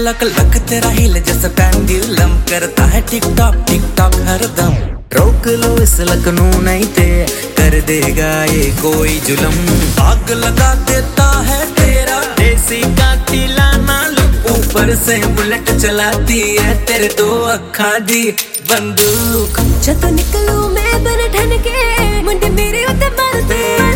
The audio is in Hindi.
लक लक तेरा हिल जैसा पेंडुलम करता है टिक टॉक हरदम। रोक लो इस लक नू नहीं ते कर देगा ये कोई जुलम। आग लगा देता है तेरा देसी का तिलाना लुक, ऊपर से बुलेट चलाती है तेरे दो अखा दी बंदूक। जब निकलूं मैं बन ठन के मुंडे मेरे उत्ते मारते